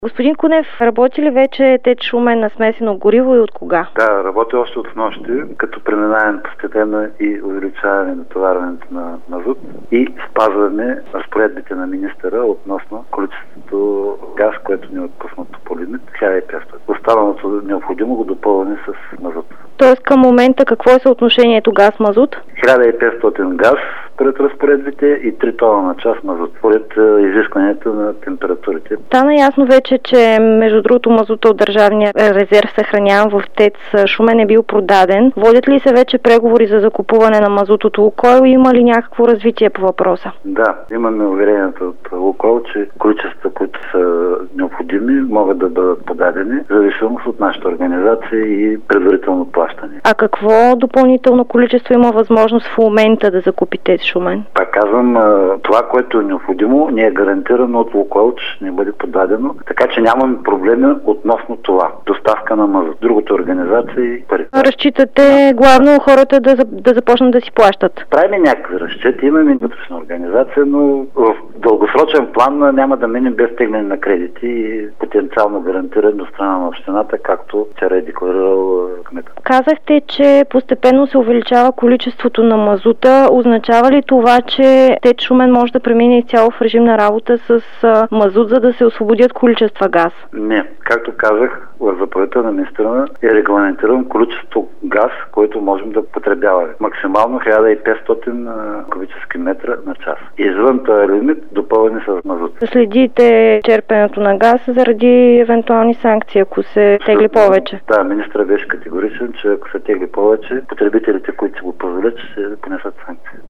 Господин Кунев, работи ли вече ТЕЦ Шумен на смесено гориво и от кога? Да, работи още от снощи, като преминаваме постепенно и увеличаване натоварването на мазут и спазваме разпоредбите на министъра относно количеството газ, което ни е отпуснато по лимит 1500. Останалото необходимо го допълване с мазут. Тоест към момента какво е съотношението газ-мазут? 1500 газ според разпоредбите и 3 тона на час мазут, според изискването на температурите. Стана ясно вече, че между другото мазута от държавния резерв съхраняван в ТЕЦ Шумен е бил продаден. Водят ли се вече преговори за закупуване на мазут от Лукойл? Има ли някакво развитие по въпроса? Да, имаме уверението от Лукойл, че количествата, които са необходими, могат да бъдат подадени в зависимост от нашата организация и предварително плащане. А какво допълнително количество има възможност в момента да закупи ТЕЦ Шумен? Пак казвам, това, което е необходимо, ни е гарантирано от Лукойл, че ще ни бъде подадено, така че нямаме проблеми относно това. Доставка на мазут. Другата организация и пари. Разчитате главно хората да започнат да си плащат? Правим някакви разчети, имаме вътрешна организация, но в дългосрочен план няма да минем без тегляне на кредити и потенциално гарантиране до страна на общината, както вчера е декларирал кмета. Казахте, че постепенно се увеличава количеството на мазута. Означава ли това, че ТЕЦ Шумен може да премине изцяло в режим на работа с мазут, за да се освободят количества газ? Не. Както казах, в заповедта на министъра е регламентирано количество газ, което можем да потребяваме. Максимално 1500 кубически метра на час. Извън този лимит допълване с мазут. Следите черпенето на газ заради евентуални санкции, ако се тегли повече? Да, министъра беше категоричен, че ако се тегли повече, потребителите, които си го позволят, ще понесат санкции.